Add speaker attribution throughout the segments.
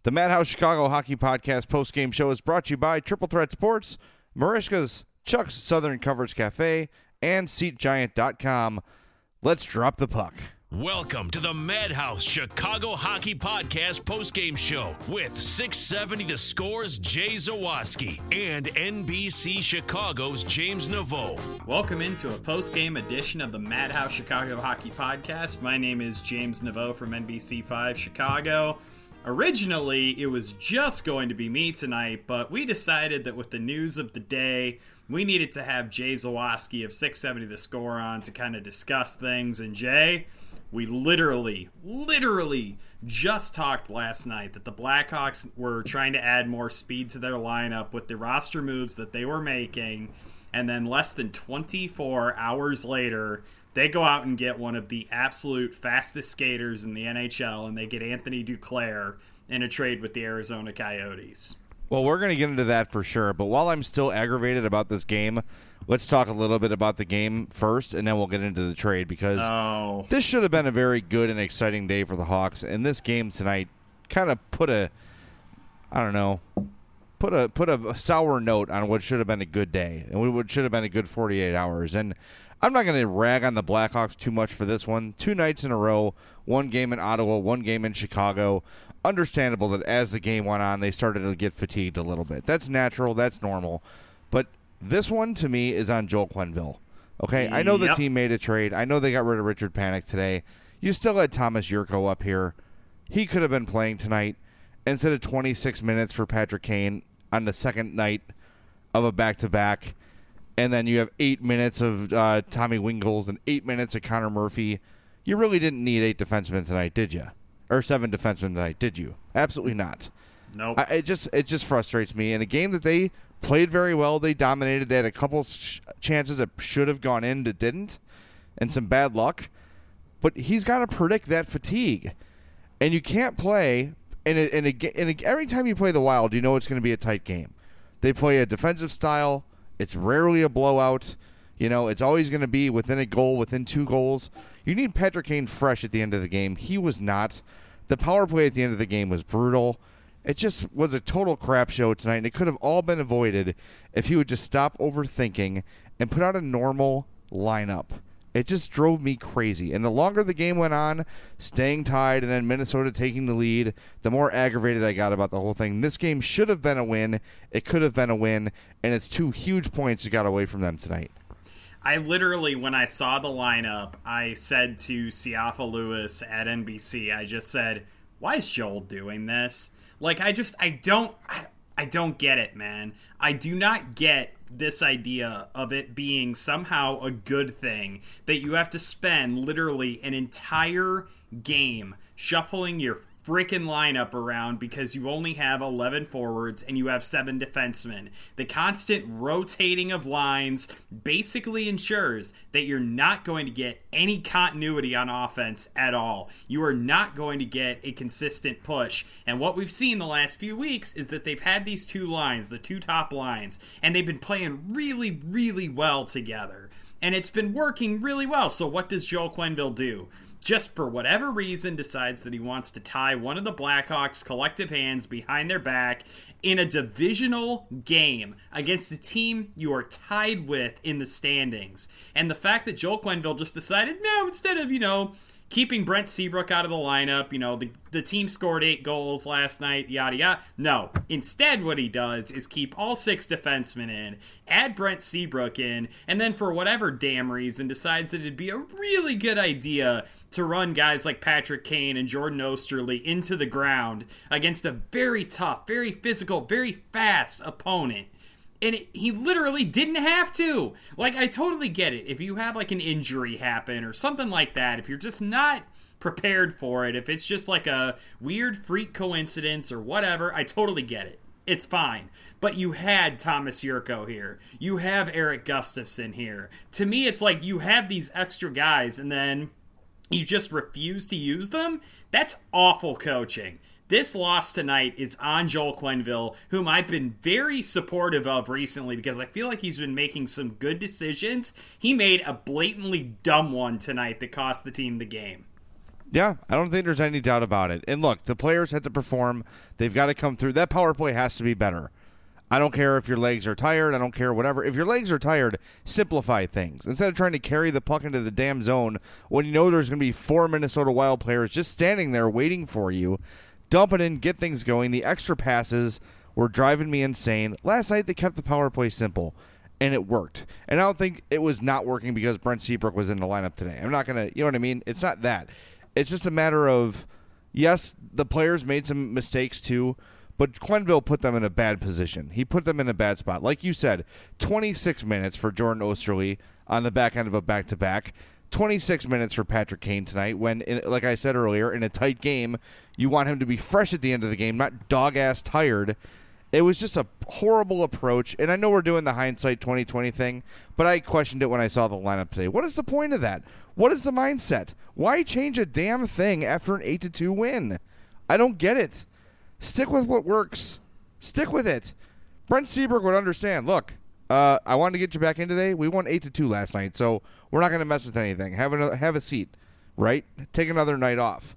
Speaker 1: The Madhouse Chicago Hockey Podcast post-game show is brought to you by Triple Threat Sports, Marishka's, Chuck's Southern Coverage Cafe, and SeatGiant.com. Let's drop the puck.
Speaker 2: Welcome to the Madhouse Chicago Hockey Podcast postgame show with 670 The Score's Jay Zawaski and NBC Chicago's James Naveau.
Speaker 3: Welcome into a postgame edition of the Madhouse Chicago Hockey Podcast. My name is James Naveau from NBC5 Chicago. Originally, it was just going to be me tonight, but we decided that with the news of the day, we needed to have Jay Zawaski of 670 The Score on to kind of discuss things. And Jay, we literally just talked last night that the Blackhawks were trying to add more speed to their lineup with the roster moves that they were making. And then less than 24 hours later, they go out and get one of the absolute fastest skaters in the NHL, and they get Anthony Duclair in a trade with the Arizona Coyotes.
Speaker 1: Well, we're going to get into that for sure, but while I'm still aggravated about this game, let's talk a little bit about the game first, and then we'll get into the trade, because this should have been a very good and exciting day for the Hawks, and this game tonight kind of put a sour note on what should have been a good day, and what should have been a good 48 hours. And I'm not going to rag on the Blackhawks too much for this one. 2 nights in a row, one game in Ottawa, one game in Chicago. Understandable that as the game went on, they started to get fatigued a little bit. That's natural. That's normal. But this one, to me, is on Joel Quenneville. Okay, I know the team made a trade. I know they got rid of Richard Panik today. You still had Thomas Jurko up here. He could have been playing tonight instead of 26 minutes for Patrick Kane on the second night of a back-to-back. And then you have 8 minutes of Tommy Wingels and 8 minutes of Connor Murphy. You really didn't need 8 defensemen tonight, did you? Or 7 defensemen tonight, did you? Absolutely not.
Speaker 3: Nope.
Speaker 1: It just frustrates me. In a game that they played very well, they dominated. They had a couple chances that should have gone in that didn't, and some bad luck. But he's got to predict that fatigue. And you can't play, every time you play the Wild, you know it's going to be a tight game. They play a defensive style. It's rarely a blowout. You know, it's always going to be within a goal, within 2 goals. You need Patrick Kane fresh at the end of the game. He was not. The power play at the end of the game was brutal. It just was a total crap show tonight, and it could have all been avoided if he would just stop overthinking and put out a normal lineup. It just drove me crazy. And the longer the game went on, staying tied and then Minnesota taking the lead, the more aggravated I got about the whole thing. This game should have been a win. It could have been a win, and it's 2 huge points that got away from them tonight.
Speaker 3: I literally, when I saw the lineup, I said to Siafa Lewis at NBC, I just said, why is Joel doing this? Like, I don't get it, man. I do not get this idea of it being somehow a good thing that you have to spend literally an entire game shuffling your freaking lineup around because you only have 11 forwards and you have 7 defensemen. The constant rotating of lines basically ensures that you're not going to get any continuity on offense at all. You are not going to get a consistent push. And what we've seen the last few weeks is that they've had these 2 lines, the 2 top lines, and they've been playing really, really well together. And it's been working really well. So what does Joel Quenneville do? Just for whatever reason, decides that he wants to tie one of the Blackhawks' collective hands behind their back in a divisional game against a team you are tied with in the standings. And the fact that Joel Quenneville just decided, no, instead of, keeping Brent Seabrook out of the lineup, the team scored 8 goals last night, yada yada. No, instead what he does is keep all 6 defensemen in, add Brent Seabrook in, and then for whatever damn reason decides that it'd be a really good idea to run guys like Patrick Kane and Jordan Osterley into the ground against a very tough, very physical, very fast opponent. And he literally didn't have to. Like, I totally get it. If you have, like, an injury happen or something like that, if you're just not prepared for it, if it's just like a weird freak coincidence or whatever, I totally get it. It's fine. But you had Thomas Jurko here. You have Eric Gustafsson here. To me, it's like you have these extra guys and then you just refuse to use them. That's awful coaching. This loss tonight is on Joel Quenneville, whom I've been very supportive of recently because I feel like he's been making some good decisions. He made a blatantly dumb one tonight that cost the team the game.
Speaker 1: Yeah, I don't think there's any doubt about it. And look, the players have to perform. They've got to come through. That power play has to be better. I don't care if your legs are tired. I don't care whatever. If your legs are tired, simplify things. Instead of trying to carry the puck into the damn zone when you know there's going to be 4 Minnesota Wild players just standing there waiting for you, dump it in, get things going. The extra passes were driving me insane. Last night they kept the power play simple, and it worked. And I don't think it was not working because Brent Seabrook was in the lineup today. I'm not going to, you know what I mean? It's not that. It's just a matter of, yes, the players made some mistakes too, but Quenneville put them in a bad position. He put them in a bad spot. Like you said, 26 minutes for Jordan Oesterle on the back end of a back-to-back. 26 minutes for Patrick Kane tonight when, like I said earlier, in a tight game, you want him to be fresh at the end of the game, not dog-ass tired. It was just a horrible approach, and I know we're doing the hindsight 2020 thing, but I questioned it when I saw the lineup today. What is the point of that? What is the mindset? Why change a damn thing after an 8-2 win? I don't get it. Stick with what works. Stick with it. Brent Seabrook would understand. Look, I wanted to get you back in today. We won 8-2 last night, so we're not going to mess with anything. Have a seat, right? Take another night off.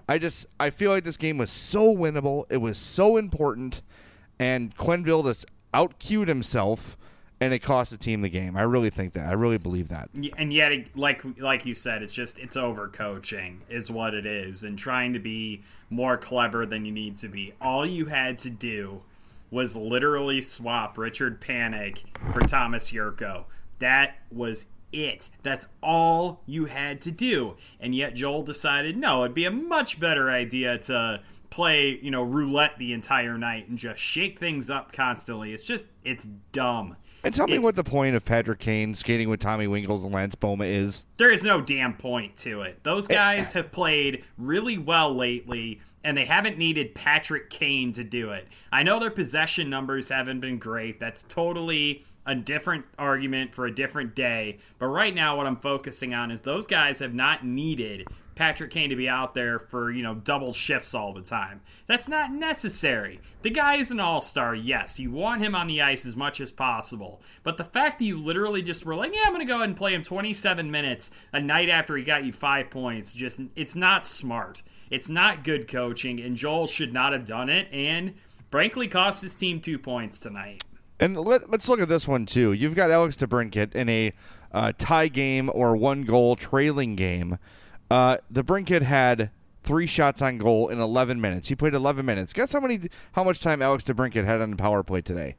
Speaker 1: I feel like this game was so winnable. It was so important, and Quenneville just out-cued himself, and it cost the team the game. I really think that. I really believe that.
Speaker 3: And yet, like you said, it's overcoaching is what it is, and trying to be more clever than you need to be. All you had to do was literally swap Richard Panik for Thomas Yurko. That was it. That's all you had to do. And yet Joel decided, no, it'd be a much better idea to play, roulette the entire night and just shake things up constantly. It's dumb.
Speaker 1: And tell me what the point of Patrick Kane skating with Tommy Winkles and Lance Boma is.
Speaker 3: There is no damn point to it. Those guys have played really well lately, and they haven't needed Patrick Kane to do it. I know their possession numbers haven't been great. That's totally a different argument for a different day. But right now what I'm focusing on is those guys have not needed Patrick Kane to be out there for, double shifts all the time. That's not necessary. The guy is an all-star, yes. You want him on the ice as much as possible. But the fact that you literally just were like, yeah, I'm going to go ahead and play him 27 minutes a night after he got you 5 points, it's not smart. It's not good coaching, and Joel should not have done it, and frankly cost his team 2 points tonight.
Speaker 1: And let's look at this one, too. You've got Alex DeBrincat in a tie game or 1-goal trailing game. DeBrincat had 3 shots on goal in 11 minutes. He played 11 minutes. Guess how much time Alex DeBrincat had on the power play today?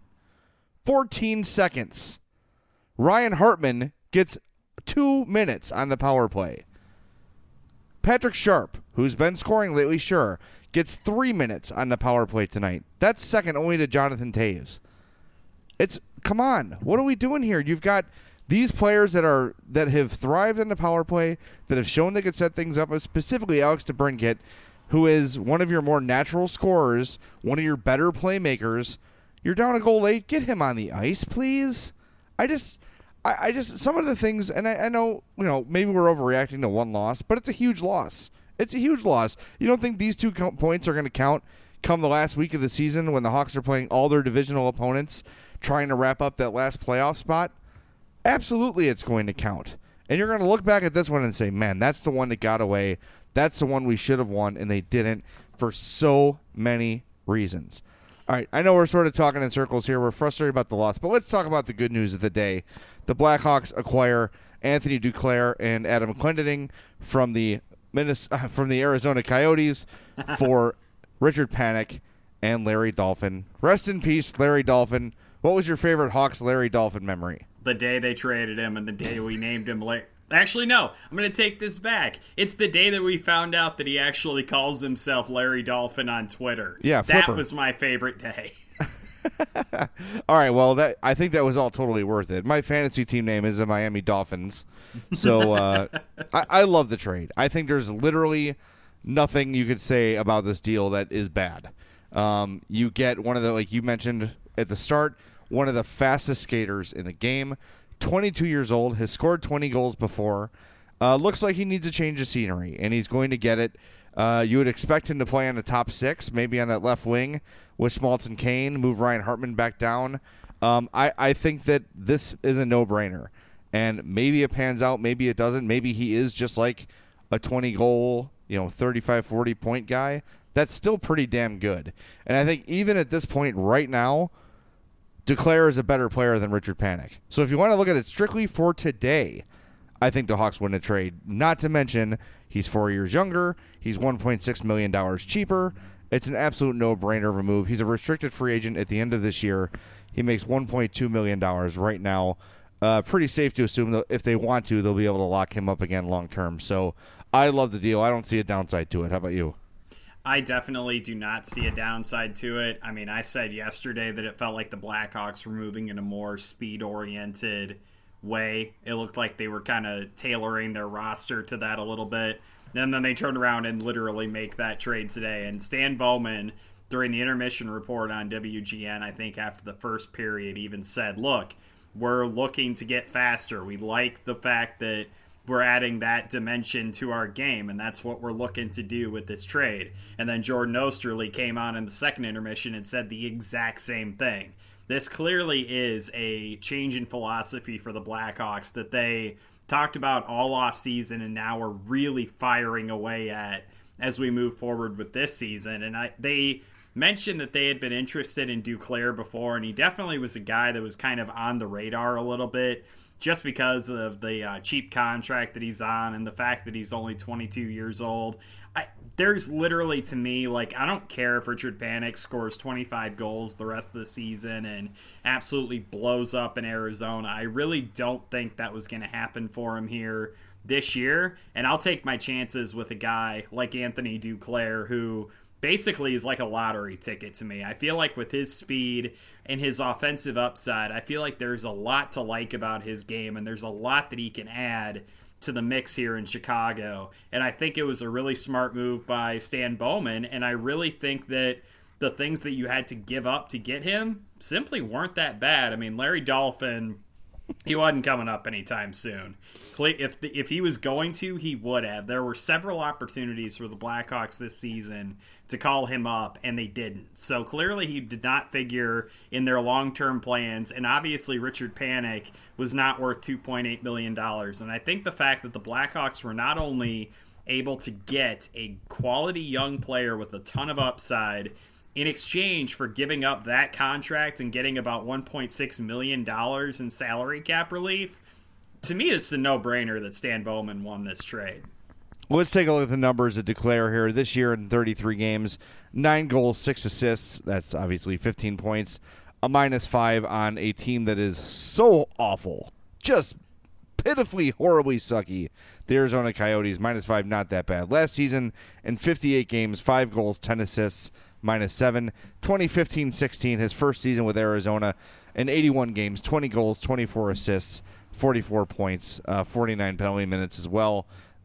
Speaker 1: 14 seconds. Ryan Hartman gets 2 minutes on the power play. Patrick Sharp, who's been scoring lately, sure, gets 3 minutes on the power play tonight. That's second only to Jonathan Toews. Come on, what are we doing here? You've got these players that have thrived in the power play, that have shown they could set things up, specifically Alex DeBrincat, who is one of your more natural scorers, one of your better playmakers. You're down a goal late. Get him on the ice, please. I just some of the things, and I know, maybe we're overreacting to one loss, but it's a huge loss. It's a huge loss. You don't think these 2 points are going to count come the last week of the season when the Hawks are playing all their divisional opponents, trying to wrap up that last playoff spot? Absolutely it's going to count. And you're going to look back at this one and say, man, that's the one that got away. That's the one we should have won, and they didn't for so many reasons. All right, I know we're sort of talking in circles here. We're frustrated about the loss, but let's talk about the good news of the day. The Blackhawks acquire Anthony Duclair and Adam Clendening from the Arizona Coyotes for Richard Panik and Larry Dolphin. Rest in peace, Larry Dolphin. What was your favorite Hawks Larry Dolphin memory?
Speaker 3: The day they traded him and the day we named him Actually, no. I'm going to take this back. It's the day that we found out that he actually calls himself Larry Dolphin on Twitter.
Speaker 1: Yeah, Flipper.
Speaker 3: That was my favorite day.
Speaker 1: All right, well, I think that was all totally worth it. My fantasy team name is the Miami Dolphins, so I love the trade. I think there's literally nothing you could say about this deal that is bad. You get one of the, like you mentioned at the start, one of the fastest skaters in the game, 22 years old, has scored 20 goals before. Looks like he needs a change of scenery, and he's going to get it. You would expect him to play on the top 6, maybe on that left wing with Schmaltz and Kane, move Ryan Hartman back down. I think that this is a no-brainer, and maybe it pans out, maybe it doesn't. Maybe he is just like a 20-goal 35, 40 point guy, that's still pretty damn good. And I think even at this point right now, Duclair is a better player than Richard Panik. So if you want to look at it strictly for today, I think the Hawks win a trade. Not to mention, he's 4 years younger. He's $1.6 million cheaper. It's an absolute no-brainer of a move. He's a restricted free agent at the end of this year. He makes $1.2 million right now. Pretty safe to assume that if they want to, they'll be able to lock him up again long-term. So I love the deal. I don't see a downside to it. How about you?
Speaker 3: I definitely do not see a downside to it. I mean, I said yesterday that it felt like the Blackhawks were moving in a more speed-oriented way. It looked like they were kind of tailoring their roster to that a little bit. And then they turned around and literally make that trade today. And Stan Bowman, during the intermission report on WGN, I think after the first period, even said, look, we're looking to get faster. We like the fact that we're adding that dimension to our game, and that's what we're looking to do with this trade. And then Jordan Osterley came on in the second intermission and said the exact same thing. This clearly is a change in philosophy for the Blackhawks that they talked about all offseason and now are really firing away at as we move forward with this season. And they mentioned that they had been interested in Duclair before, and he definitely was a guy that was kind of on the radar a little bit just because of the cheap contract that he's on and the fact that he's only 22 years old. There's literally, to me, I don't care if Richard Panik scores 25 goals the rest of the season and absolutely blows up in Arizona. I really don't think that was going to happen for him here this year. And I'll take my chances with a guy like Anthony Duclair, who basically is like a lottery ticket to me. I feel like with his speed and his offensive upside, I feel like there's a lot to like about his game, and there's a lot that he can add to the mix here in Chicago. And I think it was a really smart move by Stan Bowman, and I really think that the things that you had to give up to get him simply weren't that bad. I mean, Larry Dolphin, he wasn't coming up anytime soon. If he was going to, he would have. There were several opportunities for the Blackhawks this season to call him up, and they didn't. So clearly he did not figure in their long-term plans, and obviously Richard Panik was not worth $2.8 million. And I think the fact that the Blackhawks were not only able to get a quality young player with a ton of upside in exchange for giving up that contract and getting about $1.6 million in salary cap relief, to me it's a no-brainer that Stan Bowman won this trade.
Speaker 1: Let's take a look at the numbers at Duclair here. This year in 33 games, 9 goals, 6 assists. That's obviously 15 points. A -5 on a team that is so awful. Just pitifully, horribly sucky. The Arizona Coyotes, -5, not that bad. Last season, in 58 games, 5 goals, 10 assists, -7. 2015-16, his first season with Arizona, in 81 games, 20 goals, 24 assists, 44 points, 49 penalty minutes as well.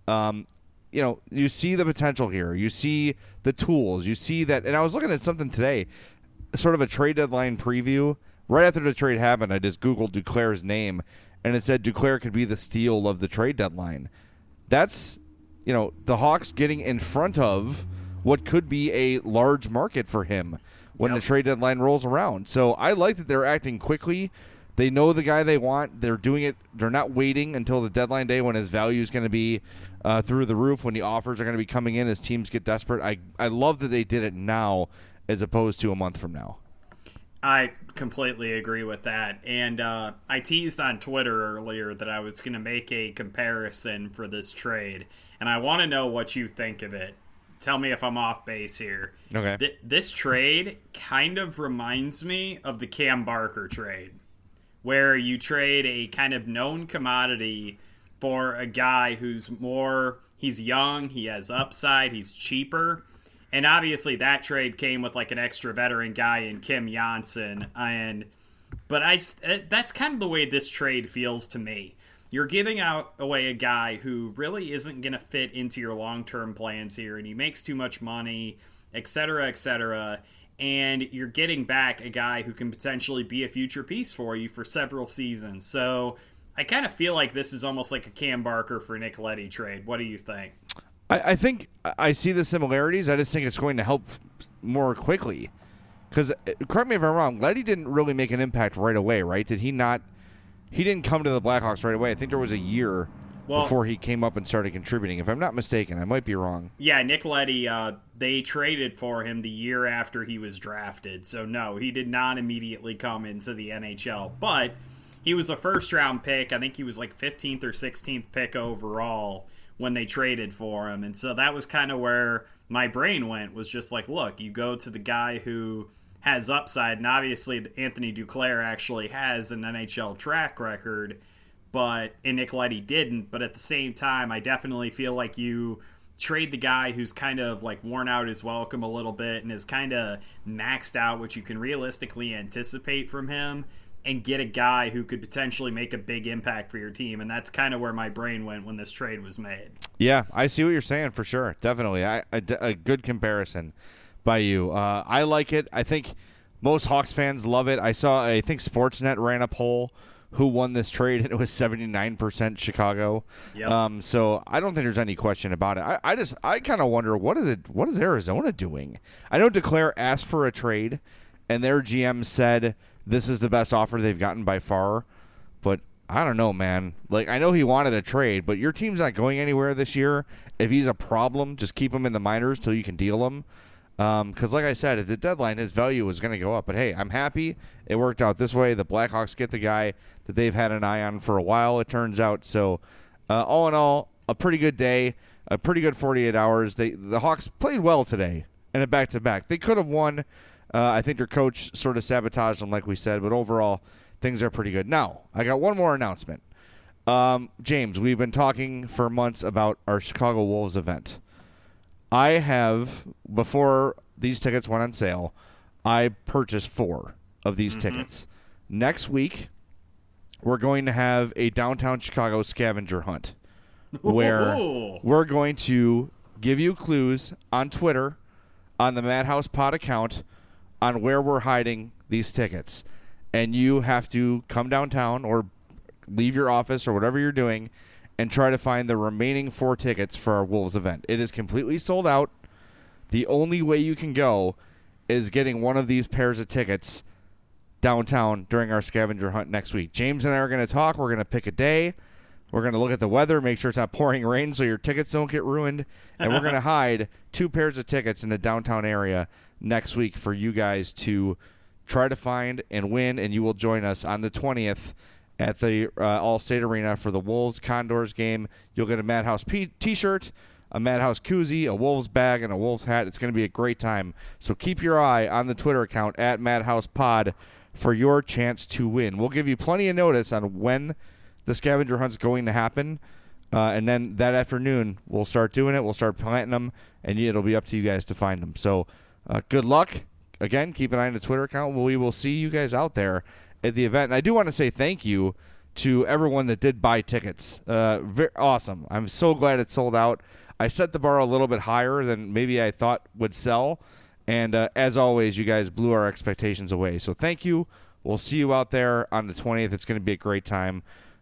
Speaker 1: You see the potential here. You see the tools. You see that. And I was looking at something today, sort of a trade deadline preview. Right after the trade happened, I just Googled Duclair's name, and it said Duclair could be the steal of the trade deadline. That's, the Hawks getting in front of what could be a large market for him when the trade deadline rolls around. So I like that they're acting quickly. They know the guy they want. They're doing it. They're not waiting until the deadline day when his value is going to be through the roof, when the offers are going to be coming in as teams get desperate. I love that they did it now as opposed to a month from now.
Speaker 3: I completely agree with that. And I teased on Twitter earlier that I was going to make a comparison for this trade. And I want to know what you think of it. Tell me if I'm off base here.
Speaker 1: Okay.
Speaker 3: This trade kind of reminds me of the Cam Barker trade, where you trade a kind of known commodity for a guy he's young, he has upside, he's cheaper. And obviously that trade came with an extra veteran guy in Kim Janssen. But that's kind of the way this trade feels to me. You're giving away a guy who really isn't going to fit into your long-term plans here, and he makes too much money, et cetera, and you're getting back a guy who can potentially be a future piece for you for several seasons. So I kind of feel like this is almost like a Cam Barker for Nick Leddy trade. What do you think?
Speaker 1: I think I see the similarities. I just think it's going to help more quickly. Because, correct me if I'm wrong, Leddy didn't really make an impact right away, right? Did he not? He didn't come to the Blackhawks right away. I think there was a year before he came up and started contributing. If I'm not mistaken, I might be wrong.
Speaker 3: Yeah, Nick Leddy, they traded for him the year after he was drafted. So, no, he did not immediately come into the NHL. But he was a first-round pick. I think he was like 15th or 16th pick overall when they traded for him. And so that was kind of where my brain went, was just like, look, you go to the guy who has upside. And obviously, Anthony Duclair actually has an NHL track record, and Nick Leddy didn't. But at the same time, I definitely feel like you trade the guy who's kind of like worn out his welcome a little bit and has kind of maxed out what you can realistically anticipate from him, and get a guy who could potentially make a big impact for your team. And that's kind of where my brain went when this trade was made.
Speaker 1: Yeah, I see what you're saying for sure. Definitely. A good comparison by you. I like it. I think most Hawks fans love it. I think Sportsnet ran a poll who won this trade, and it was 79% Chicago.
Speaker 3: Yep.
Speaker 1: So I don't think there's any question about it. I kind of wonder, what is Arizona doing? I know Duclair asked for a trade, and their GM said this is the best offer they've gotten by far. But I don't know, man. Like, I know he wanted a trade, but your team's not going anywhere this year. If he's a problem, just keep him in the minors till you can deal him. Because, like I said, at the deadline, his value was going to go up. But, hey, I'm happy it worked out this way. The Blackhawks get the guy that they've had an eye on for a while, it turns out. So, all in all, a pretty good day, a pretty good 48 hours. The Hawks played well today in a back-to-back. They could have won. I think their coach sort of sabotaged them, like we said. But overall, things are pretty good. Now, I got one more announcement. James, we've been talking for months about our Chicago Wolves event. I have, before these tickets went on sale, I purchased 4 of these tickets. Next week, we're going to have a downtown Chicago scavenger hunt where we're going to give you clues on Twitter, on the Madhouse Pod account, on where we're hiding these tickets. And you have to come downtown or leave your office or whatever you're doing and try to find the remaining 4 tickets for our Wolves event. It is completely sold out. The only way you can go is getting one of these pairs of tickets downtown during our scavenger hunt next week. James and I are going to talk. We're going to pick a day. We're going to look at the weather, make sure it's not pouring rain so your tickets don't get ruined. And we're going to hide 2 pairs of tickets in the downtown area next week for you guys to try to find and win. And you will join us on the 20th at the All-State Arena for the Wolves-Condors game. You'll get a Madhouse T-shirt, a Madhouse koozie, a Wolves bag, and a Wolves hat. It's going to be a great time. So keep your eye on the Twitter account at MadhousePod for your chance to win. We'll give you plenty of notice on when the scavenger hunt's going to happen. And then that afternoon, we'll start doing it. We'll start planting them, and it'll be up to you guys to find them. So good luck. Again, keep an eye on the Twitter account. We will see you guys out there at the event. And I do want to say thank you to everyone that did buy tickets. Very awesome. I'm so glad it sold out. I set the bar a little bit higher than maybe I thought would sell. And as always, you guys blew our expectations away. So thank you. We'll see you out there on the 20th. It's going to be a great time.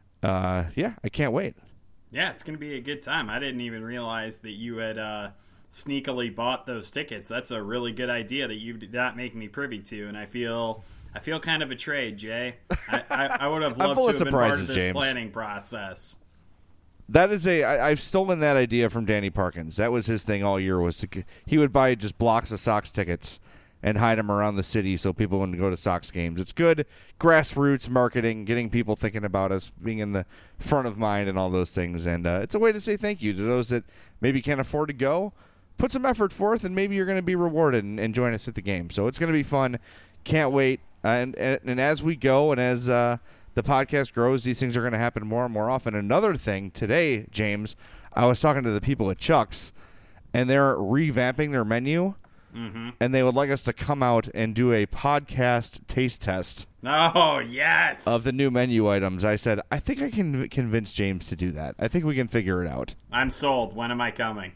Speaker 1: I can't wait.
Speaker 3: Yeah, it's going to be a good time. I didn't even realize that you had sneakily bought those tickets. That's a really good idea that you did not make me privy to, and I feel kind of betrayed, Jay. I would have loved to have been part of this
Speaker 1: James.
Speaker 3: Planning process.
Speaker 1: That is I've stolen that idea from Danny Parkins. That was his thing all year. He would buy just blocks of Sox tickets and hide them around the city so people wouldn't go to Sox games. It's good grassroots marketing, getting people thinking about us, being in the front of mind and all those things. And it's a way to say thank you to those that maybe can't afford to go. Put some effort forth, and maybe you're going to be rewarded and join us at the game. So it's going to be fun. Can't wait. And as we go and as the podcast grows, these things are going to happen more and more often. Another thing today, James, I was talking to the people at Chuck's, and they're revamping their menu. Mm-hmm. And they would like us to come out and do a podcast taste test.
Speaker 3: Oh, yes.
Speaker 1: Of the new menu items. I said, I think I can convince James to do that. I think we can figure it out.
Speaker 3: I'm sold. When am I coming?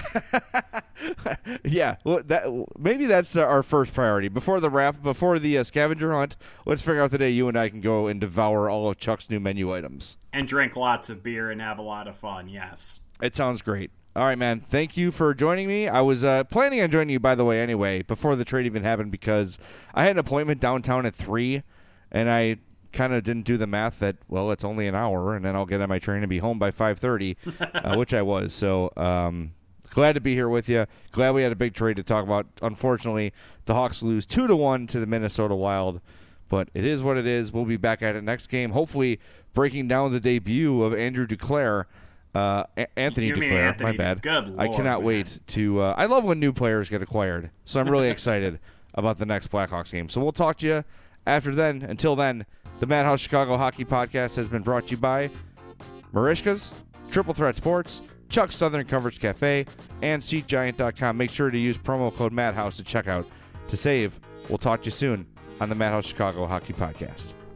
Speaker 1: Yeah, well, maybe that's our first priority. Before the scavenger hunt, let's figure out the day you and I can go and devour all of Chuck's new menu items.
Speaker 3: And drink lots of beer and have a lot of fun, yes.
Speaker 1: It sounds great. All right, man. Thank you for joining me. I was planning on joining you, by the way, anyway, before the trade even happened, because I had an appointment downtown at 3, and I kind of didn't do the math that, well, it's only an hour, and then I'll get on my train and be home by 5:30, which I was. So glad to be here with you. Glad we had a big trade to talk about. Unfortunately, the Hawks lose 2-1 to the Minnesota Wild, but it is what it is. We'll be back at it next game, hopefully breaking down the debut of Andrew Duclair. Anthony Duclair, my bad.
Speaker 3: Good Lord,
Speaker 1: I cannot wait to I love when new players get acquired, so I'm really excited about the next Blackhawks game. So we'll talk to you after then. Until then, the Madhouse Chicago Hockey Podcast has been brought to you by Marishka's, Triple Threat Sports, Chuck's Southern Coverage Cafe, and SeatGiant.com. Make sure to use promo code Madhouse to check out to save. We'll talk to you soon on the Madhouse Chicago Hockey Podcast.